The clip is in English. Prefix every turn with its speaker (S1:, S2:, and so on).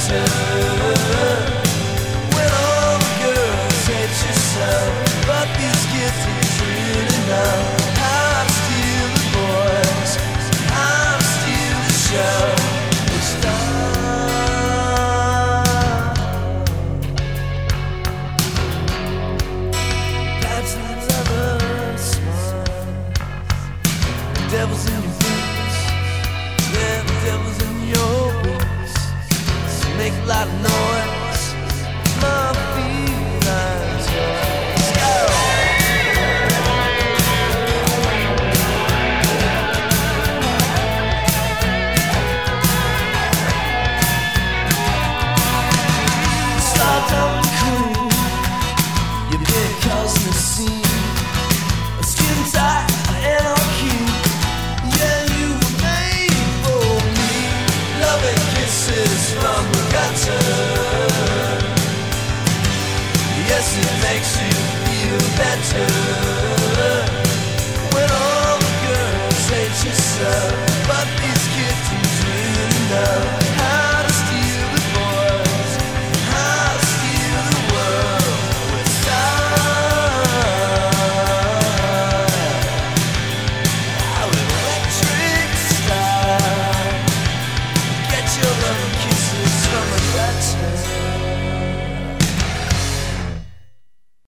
S1: better. When all the girls hate yourself, but these kids are true enough. I'm still the boys, I'm still the show. It's done. That's the lover's smile. The devil's in your boots, yeah, the devil's in your boots. So make a lot of noise, my felines. Let's go. Stardom queen, you've been causing a scene. Skin tight and on key. Yeah, you were made for me. Loving kisses from the gutter. Yes, it makes you feel better.